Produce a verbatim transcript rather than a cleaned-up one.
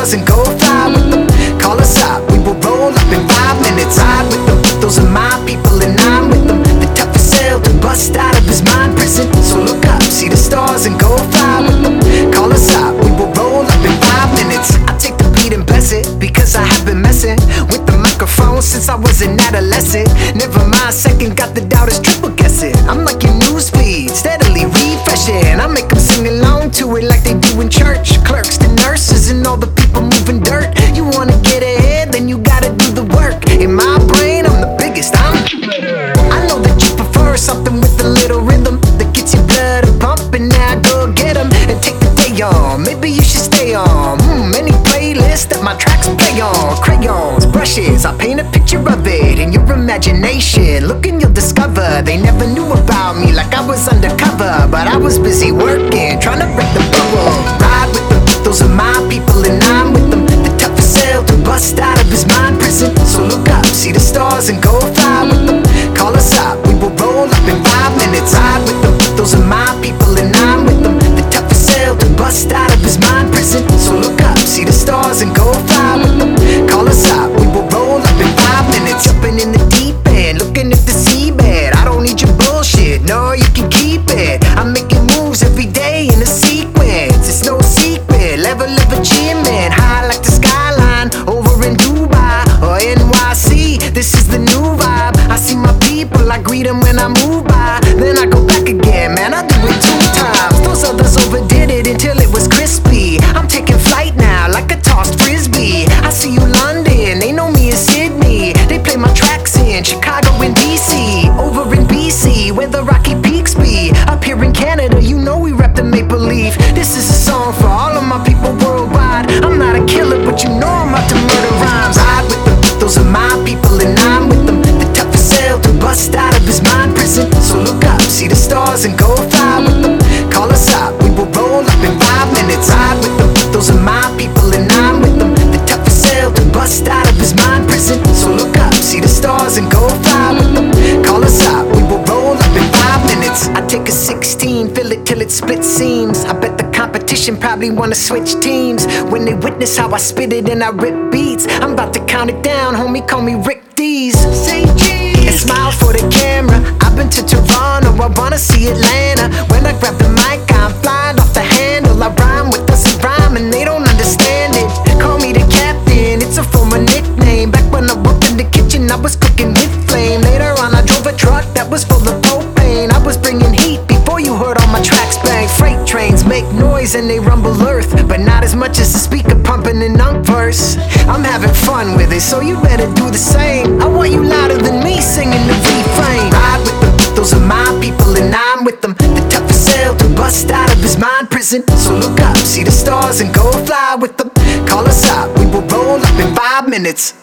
stars and go fly with them. Call us up, we will roll up in five minutes. Ride with them, those are my people and I'm with them. The toughest sale to bust out of his mind prison. So look up, see the stars and go fly with them. Call us up, we will roll up in five minutes. I take the beat and bless it, because I have been messing with the microphone since I was an adolescent. Never mind second, got the doubters triple guessing. I'm like your newsfeed, steadily refreshing. I make them sing along to it like they do in church. Clerks, the nurses, and all the people moving dirt. You wanna get ahead, then you gotta do the work. In my brain, I'm the biggest, I'm I know that you prefer something with a little rhythm that gets your blood a pumping. Now go get 'em and take the day on. Maybe you should stay on mm, any playlist that my tracks play on. Crayons, brushes, I paint a picture of it in your imagination. Look and you'll discover they never knew about me like I was undercover. But I was busy working, trying to break the bubble. Ride with them, those are my people and I'm with them. The toughest sale to bust out of his mind prison. So look up, see the stars and go fly with them. Call us up, we will roll up in five minutes. Ride with them, those are my people and I'm with them. The toughest sale to bust out of his mind prison. So look up, see the stars and go fly with them. Call us up, we will roll up in five minutes. Jumping in the deep end, looking at the seabed. I don't need your bullshit, no, you can keep it. I'm making moves every day in a sequence. It's no secret, level of achievement. High like the skyline over in Dubai or N Y C. This is the new vibe. I see my people, I greet them when I move by. Then I go back again, man, I do it two times. Those others overdid it until it was crispy. I'm taking flight now like a tossed frisbee. I see you London, they know me in Sydney. They play my tracks in Chicago and D C. Over in B C, where the Rocky Peaks be. Up here in Canada, you know we rep the maple leaf. This is a song for all of my people worldwide. I'm not a killer, but you know I'm out to murder rhymes. Ride with them, those are my people and I'm with them. The toughest sale to bust out of his mind prison. So look up, see the stars and go fly with them. Call us up, we will roll up in five minutes. Ride with them, those are my people and I'm with them. The toughest sale to bust out of his mind prison. So look up, see the stars and go fly with them. Call us up, we will roll up in five minutes. I take a sixteen, fill it till it split seams. I bet the competition probably wanna switch teams when they witness how I spit it and I rip beats. I'm about to count it down, homie, call me Rick Dees. Say cheese and smile for the camera. I've been to Toronto, I wanna see Atlanta. When I grab the mic, I'm flying off the handle. I rhyme with us and rhyme and they don't understand it. Call me the captain, it's a former nickname. Back when I worked in the kitchen, I was cooking with flame. Later on, I drove a truck that was full of propane. I was bringing heat before you heard all my tracks bang. Freight trains make noise and they rumble earth, but not as much as the speaker pumping an unk verse. I'm having fun with it, so you better do the same. I want you louder than me singing the refrain. Ride with them, those are my people and I'm with them. The toughest sale to bust out of his mind prison. So look up, see the stars and go fly with them. Call us up, we will roll up in five minutes.